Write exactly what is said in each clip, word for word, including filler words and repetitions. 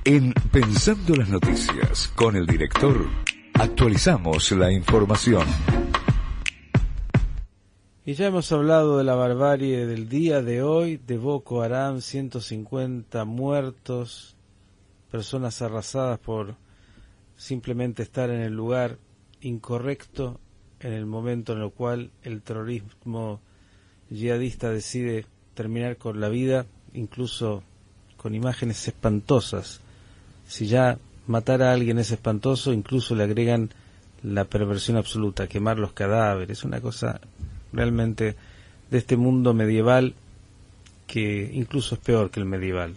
En Pensando las Noticias, con el director, actualizamos la información. Y ya hemos hablado de la barbarie del día de hoy, de Boko Haram, ciento cincuenta muertos, personas arrasadas por simplemente estar en el lugar incorrecto, en el momento en el cual el terrorismo yihadista decide terminar con la vida, incluso con imágenes espantosas. Si ya matar a alguien es espantoso, incluso le agregan la perversión absoluta, quemar los cadáveres, una cosa realmente de este mundo medieval que incluso es peor que el medieval.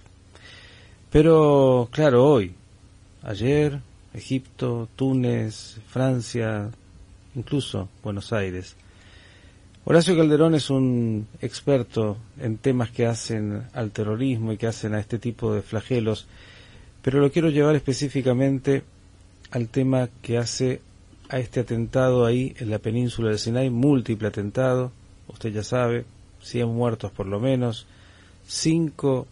Pero claro, hoy, ayer, Egipto, Túnez, Francia, incluso Buenos Aires. Horacio Calderón es un experto en temas que hacen al terrorismo y que hacen a este tipo de flagelos, pero lo quiero llevar específicamente al tema que hace a este atentado ahí en la península del Sinai, múltiple atentado, usted ya sabe, cien muertos por lo menos, cinco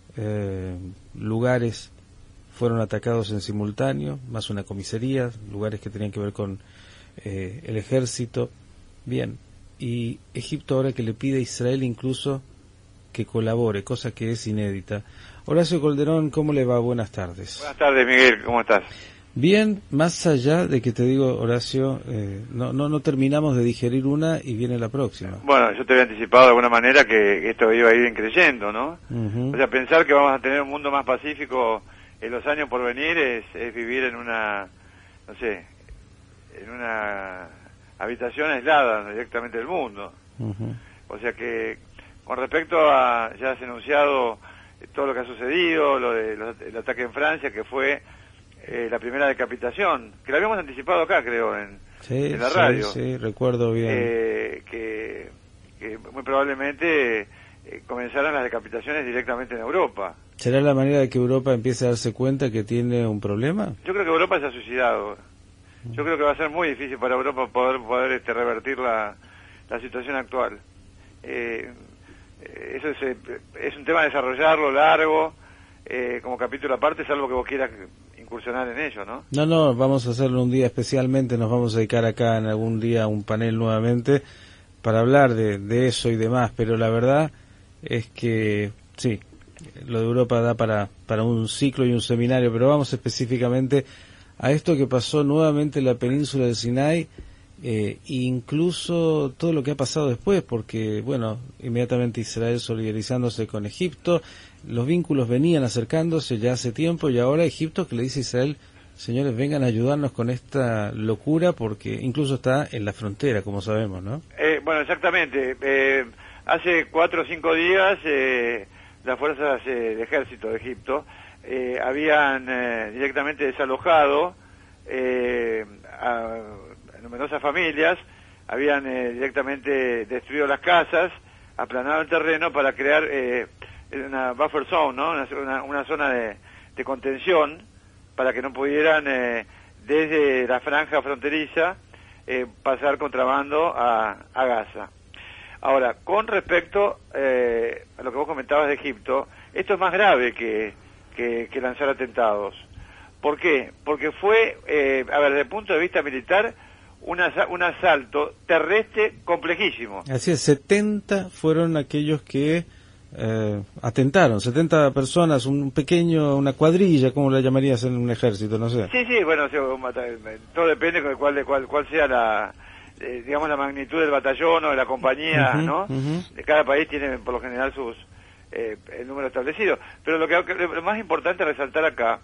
eh, lugares fueron atacados en simultáneo, más una comisaría, lugares que tenían que ver con eh, el ejército. Bien, y Egipto ahora que le pide a Israel incluso que colabore, cosa que es inédita. Horacio Calderón, ¿cómo le va? Buenas tardes. Buenas tardes, Miguel, ¿cómo estás? Bien, más allá de que te digo, Horacio, eh, no, no no terminamos de digerir una y viene la próxima. Bueno, yo te había anticipado de alguna manera que esto iba a ir creciendo, ¿no? Uh-huh. O sea, pensar que vamos a tener un mundo más pacífico en los años por venir es, es vivir en una, no sé, en una habitación aislada directamente del mundo. Uh-huh. O sea que, con respecto a, ya has enunciado todo lo que ha sucedido, lo de los, el ataque en Francia, que fue eh, la primera decapitación, que la habíamos anticipado acá, creo, en, sí, en la sí, radio. Sí, recuerdo bien. Eh, que, que muy probablemente eh, comenzaran las decapitaciones directamente en Europa. ¿Será la manera de que Europa empiece a darse cuenta que tiene un problema? Yo creo que Europa se ha suicidado. Yo creo que va a ser muy difícil para Europa poder poder este, revertir la, la situación actual. Eh, eso es, es un tema de desarrollarlo largo, eh, como capítulo aparte, salvo que vos quieras incursionar en ello, ¿no? No, no, vamos a hacerlo un día especialmente, nos vamos a dedicar acá en algún día a un panel nuevamente para hablar de, de eso y demás, pero la verdad es que sí, lo de Europa da para, para un ciclo y un seminario, pero vamos específicamente a esto que pasó nuevamente en la península del Sinai, eh, incluso todo lo que ha pasado después, porque, bueno, inmediatamente Israel solidarizándose con Egipto, los vínculos venían acercándose ya hace tiempo, y ahora Egipto que le dice a Israel, señores, vengan a ayudarnos con esta locura, porque incluso está en la frontera, como sabemos, ¿no? Eh, bueno, exactamente. Eh, hace cuatro o cinco días, eh, las fuerzas eh, de ejército de Egipto eh, habían eh, directamente desalojado eh, a numerosas familias, habían eh, directamente destruido las casas, aplanado el terreno para crear eh, una buffer zone, ¿no? Una, una, una zona de, de contención para que no pudieran eh, desde la franja fronteriza eh, pasar contrabando a, a Gaza. Ahora, con respecto eh, a lo que vos comentabas de Egipto, esto es más grave que, que, que lanzar atentados. ¿Por qué? Porque fue, eh, a ver, desde el punto de vista militar, un, asa un asalto terrestre complejísimo. Así es, setenta fueron aquellos que eh, atentaron, setenta personas, un pequeño, una cuadrilla, ¿cómo la llamarías en un ejército? No sé. Sí, sí, bueno, o sea, todo depende de cuál, de cuál, cuál sea la, eh, digamos, la magnitud del batallón o de la compañía, uh-huh, ¿no? Uh-huh. De cada país tiene, por lo general, sus eh, el número establecido. Pero lo que lo más importante resaltar acá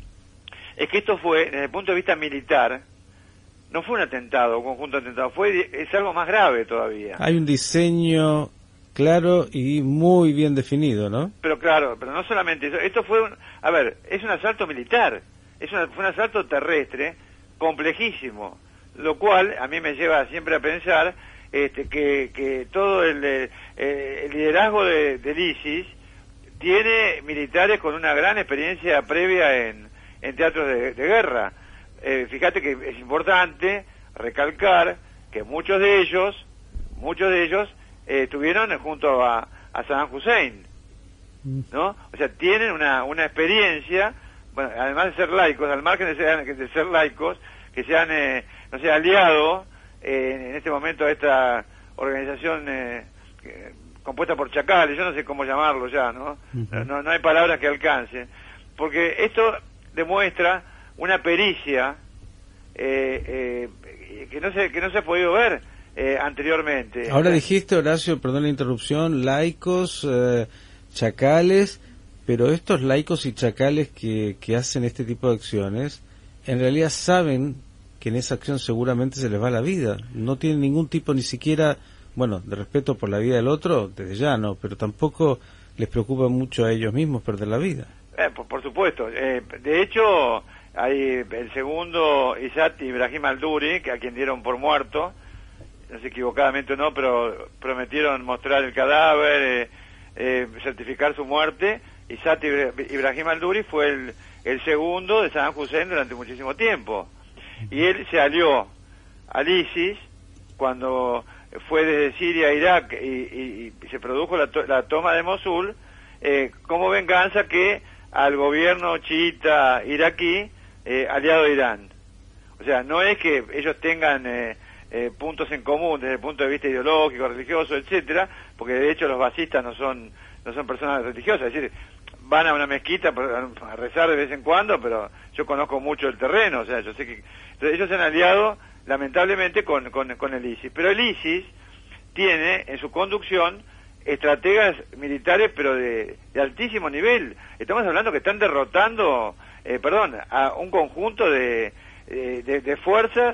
es que esto fue, desde el punto de vista militar, no fue un atentado, un conjunto de atentados, fue, es algo más grave todavía. Hay un diseño claro y muy bien definido, ¿no? Pero claro, pero no solamente eso, esto fue, un, a ver, es un asalto militar, es una, fue un asalto terrestre complejísimo, lo cual a mí me lleva siempre a pensar este, que, que todo el, el, el liderazgo de, del ISIS tiene militares con una gran experiencia previa en, en teatros de, de guerra. Eh, fíjate que es importante recalcar que muchos de ellos, muchos de ellos eh, estuvieron junto a, a Saddam Hussein, ¿no? O sea, tienen una, una experiencia bueno, además de ser laicos, al margen de ser, de ser laicos, que se han, eh, no sé, aliado eh, en este momento a esta organización eh, que, compuesta por chacales, yo no sé cómo llamarlo ya, ¿no? Uh-huh. No, no hay palabras que alcancen, porque esto demuestra una pericia eh, eh, que no se que no se ha podido ver eh, anteriormente. Ahora dijiste, Horacio, perdón la interrupción, laicos, eh, chacales, pero estos laicos y chacales que, que hacen este tipo de acciones, en realidad saben que en esa acción seguramente se les va la vida, no tienen ningún tipo ni siquiera, bueno, de respeto por la vida del otro, desde ya no, pero tampoco les preocupa mucho a ellos mismos perder la vida. Eh, por, por supuesto, eh, de hecho hay el segundo Izzat Ibrahim al-Duri, que a quien dieron por muerto, no sé equivocadamente o no, pero prometieron mostrar el cadáver, eh, eh, certificar su muerte. Izzat Ibrahim al-Duri fue el, el segundo de Saddam Hussein durante muchísimo tiempo, y él se alió al ISIS cuando fue desde Siria a Irak y, y, y se produjo la, to la toma de Mosul, eh, como venganza que al gobierno chiita iraquí, eh, aliado de Irán. O sea, no es que ellos tengan eh, eh, puntos en común desde el punto de vista ideológico, religioso, etcétera, porque de hecho los basistas no son no son personas religiosas, es decir, van a una mezquita a rezar de vez en cuando, pero yo conozco mucho el terreno, o sea, yo sé que entonces, ellos se han aliado lamentablemente con, con, con el ISIS, pero el ISIS tiene en su conducción estrategas militares pero de, de altísimo nivel. Estamos hablando que están derrotando eh, perdón, a un conjunto de, de, de fuerzas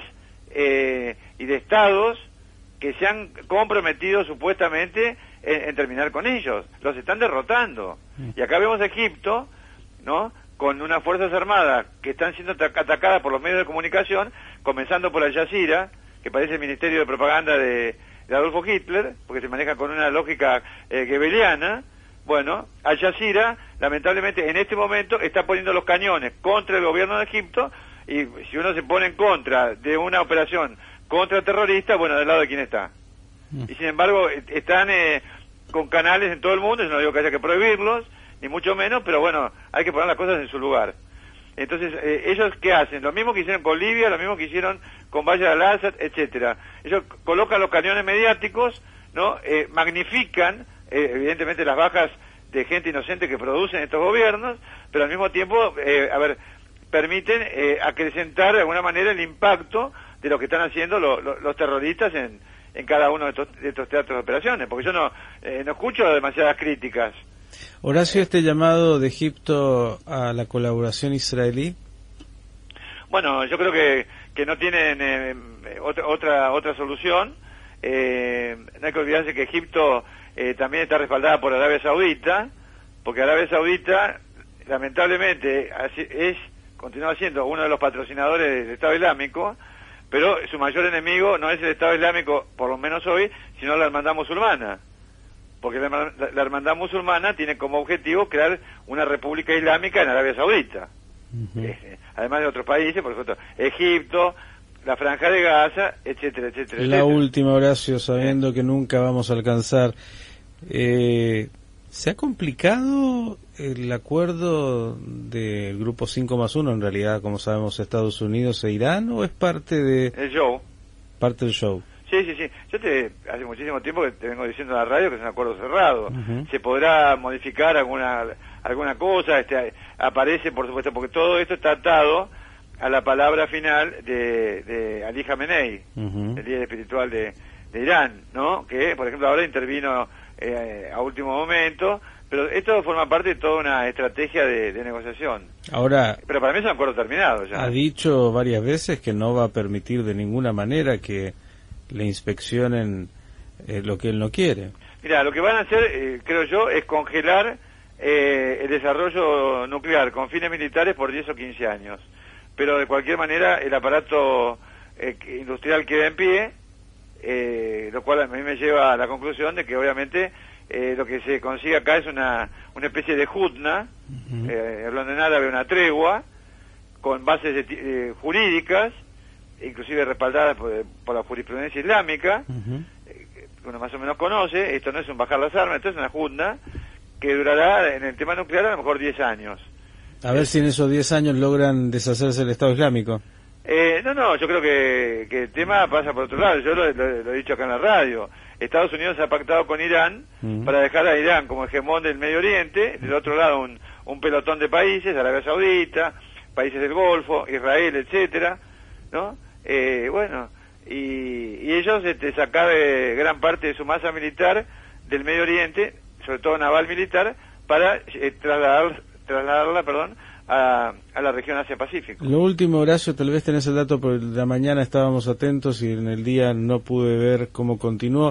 eh, y de estados que se han comprometido supuestamente en, en terminar con ellos. Los están derrotando. Y acá vemos a Egipto, ¿no?, con unas fuerzas armadas que están siendo atacadas por los medios de comunicación, comenzando por Al Jazeera, que parece el ministerio de propaganda de, de Adolfo Hitler, porque se maneja con una lógica eh, goebbeliana. Bueno, Al Jazeera, lamentablemente, en este momento está poniendo los cañones contra el gobierno de Egipto, y si uno se pone en contra de una operación contra terroristas, bueno, del lado de quién está. Y sin embargo, están eh, con canales en todo el mundo, yo no digo que haya que prohibirlos, ni mucho menos, pero bueno, hay que poner las cosas en su lugar. Entonces, eh, ellos ¿qué hacen? Lo mismo que hicieron con Libia, lo mismo que hicieron con Bashar al-Assad, etcétera. Ellos colocan los cañones mediáticos, ¿no? Eh, magnifican, eh, evidentemente, las bajas de gente inocente que producen estos gobiernos, pero al mismo tiempo, eh, a ver, permiten eh, acrecentar de alguna manera el impacto de lo que están haciendo lo, lo, los terroristas en, en cada uno de estos, de estos teatros de operaciones, porque yo no, eh, no escucho demasiadas críticas. Horacio, este llamado de Egipto a la colaboración israelí. Bueno, yo creo que, que no tienen eh, otra otra otra solución. Eh, no hay que olvidarse que Egipto eh, también está respaldada por Arabia Saudita, porque Arabia Saudita lamentablemente es continúa siendo uno de los patrocinadores del Estado Islámico, pero su mayor enemigo no es el Estado Islámico, por lo menos hoy, sino la hermandad musulmana. Porque la, la, la hermandad musulmana tiene como objetivo crear una república islámica en Arabia Saudita. Uh-huh. eh, además de otros países, por ejemplo, Egipto, la Franja de Gaza, etcétera, etcétera. La etcétera. última, Horacio, sabiendo eh. que nunca vamos a alcanzar. Eh, ¿Se ha complicado el acuerdo del grupo cinco más uno, en realidad, como sabemos, Estados Unidos e Irán, o es parte de... El show. Parte del show. Sí, sí, sí. Yo te hace muchísimo tiempo que te vengo diciendo en la radio que es un acuerdo cerrado. Uh-huh. Se podrá modificar alguna alguna cosa, este aparece, por supuesto, porque todo esto está atado a la palabra final de, de Ali Khamenei, uh-huh. el líder espiritual de, de Irán, ¿no? Que, por ejemplo, ahora intervino eh, a último momento, pero esto forma parte de toda una estrategia de, de negociación. Ahora, pero para mí es un acuerdo terminado ya. Ha dicho varias veces que no va a permitir de ninguna manera que le inspeccionen eh, lo que él no quiere. Mira, lo que van a hacer, eh, creo yo, es congelar eh, el desarrollo nuclear con fines militares por diez o quince años. Pero de cualquier manera el aparato eh, industrial queda en pie, eh, lo cual a mí me lleva a la conclusión de que obviamente eh, lo que se consigue acá es una, una especie de hudna, uh-huh. eh, hablando en árabe, una tregua, con bases de, eh, jurídicas, inclusive respaldadas por, por la jurisprudencia islámica, uh-huh. eh, que uno más o menos conoce. Esto no es un bajar las armas, esto es una hudna que durará en el tema nuclear a lo mejor diez años. A ver si en esos diez años logran deshacerse del Estado Islámico. Eh, no, no, yo creo que, que el tema pasa por otro lado. Yo lo, lo- lo he dicho acá en la radio. Estados Unidos ha pactado con Irán Ujú. para dejar a Irán como hegemón del Medio Oriente, del otro lado un, un pelotón de países, Arabia Saudita, países del Golfo, Israel, etcétera, ¿no? Eh, bueno, y, y ellos este, sacar eh, gran parte de su masa militar del Medio Oriente, sobre todo naval militar, para eh, trasladar, trasladarla, perdón, a, a la región Asia-Pacífico. Lo último, Horacio, tal vez tenés el dato, por la mañana estábamos atentos y en el día no pude ver cómo continuó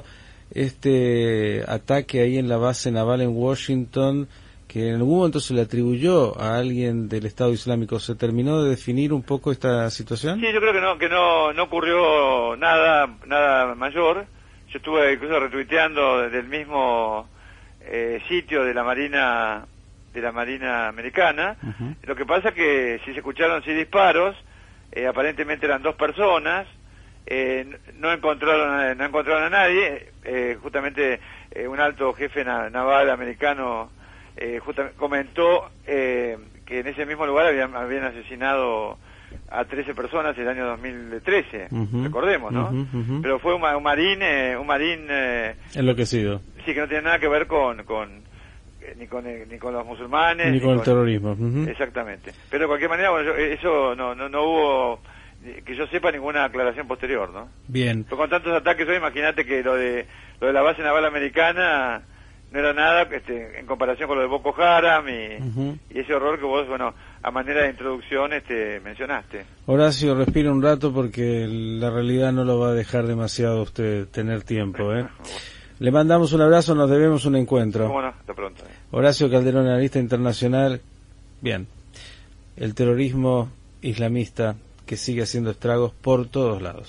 este ataque ahí en la base naval en Washington, que en algún momento se le atribuyó a alguien del Estado Islámico. ¿Se terminó de definir un poco esta situación? Sí, yo creo que no, que no, no ocurrió nada, nada mayor. Yo estuve incluso retuiteando desde el mismo eh, sitio de la Marina, de la Marina Americana. Ujú. Lo que pasa que sí se escucharon sí disparos, eh, aparentemente eran dos personas, eh, no encontraron, a- no encontraron a nadie, eh, justamente eh, un alto jefe na- naval americano eh, justamente comentó eh, que en ese mismo lugar habían, habían asesinado a trece personas el año dos mil trece, Ujú, recordemos, ¿no? ujú, ujú. Pero fue un, ma- un marín, eh, un marín, eh, Enloquecido. sí, que no tiene nada que ver con, con eh, ni con eh, ni con los musulmanes, Ni con el terrorismo. Ujú. Exactamente. Pero de cualquier manera, bueno, yo- eso no, no, no hubo, eh, que yo sepa, ninguna aclaración posterior, ¿no? Bien. Pero con tantos ataques hoy, imagínate que lo de lo de la base naval americana no era nada este, en comparación con lo de Boko Haram y, Ujú. y ese horror que vos, bueno, a manera de introducción este, mencionaste. Horacio, respira un rato porque la realidad no lo va a dejar demasiado a usted tener tiempo, ¿eh? Le mandamos un abrazo, nos debemos un encuentro. ¿Cómo no? Hasta pronto. Horacio Calderón, analista internacional. Bien, el terrorismo islamista que sigue haciendo estragos por todos lados.